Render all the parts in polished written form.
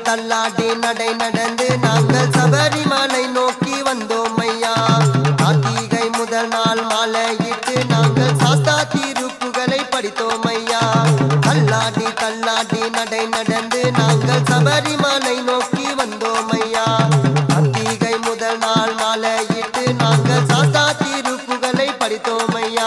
தள்ளாடி நடை நடந்து நாங்கள் சபரிமலை நோக்கி வந்தோம் ஐயா. கார்த்திகை முதல் நாள் மாலையிட்டு நாங்கள் சாஸ்தா திருப்புகளை படித்தோம் ஐயா. தள்ளாடி தள்ளாடி நடை நடந்து நாங்கள் சபரிமலை நோக்கி வந்தோம் ஐயா. கார்த்திகை முதல் நாள் மாலையிட்டு நாங்கள் சாஸ்தா திருப்புகளை படித்தோம் ஐயா.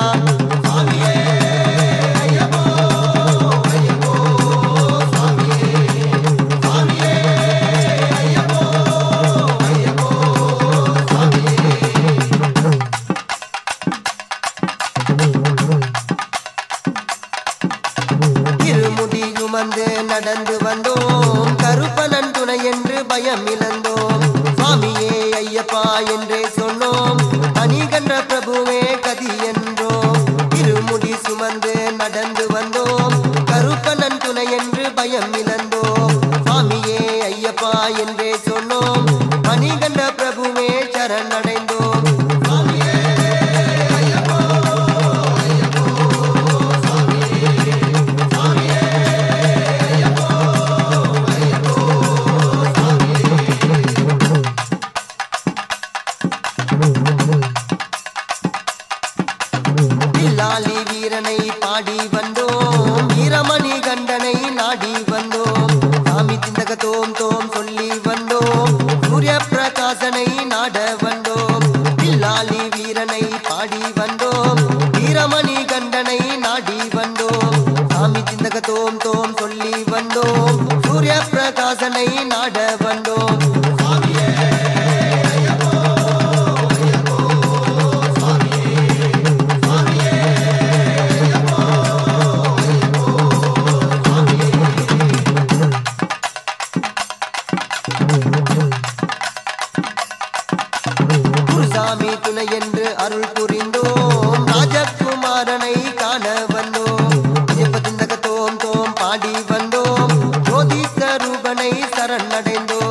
வந்து நடந்து வந்தோம் கருப்பனன் துணை என்று பயம் இழந்தோம். சுவாமியே ஐயப்பா என்றே சொன்னோம், தனிகன்ற பிரபுவே கதி என்றோம். இருமுடி சுமந்து நடந்து வந்தோம் கருப்பனன் துணை என்று பயம் இழந்தோம். சுவாமியே ஐயப்பா என்றே சொன்னோம், தனிகன்ற பிரபுவே சரணடைந்தோம். வில்லாளி வீரனை பாடி வந்தோம், வீரமணி கண்டனை நாடி வந்தோம். சாமி சிந்தக தோம் தோம் சொல்லி வந்தோம், சூரிய பிரகாசனை நாட வந்தோம். வில்லாளி வீரனை பாடி வந்தோம், வீரமணி கண்டனை நாடி வந்தோம். சாமி சிந்தக தோம் தோம் சொல்லி வந்தோம், சூரிய பிரகாசனை நாட வந்தோம். குருசாமி துணை என்று அருள் புரிந்தோம், ராஜகுமாரனை காண வந்தோம். ஜெபதிந்தக தோம் தோம் பாடி வந்தோம், ஜோதி ஸ்வரூபனை சரணடைந்தோம்.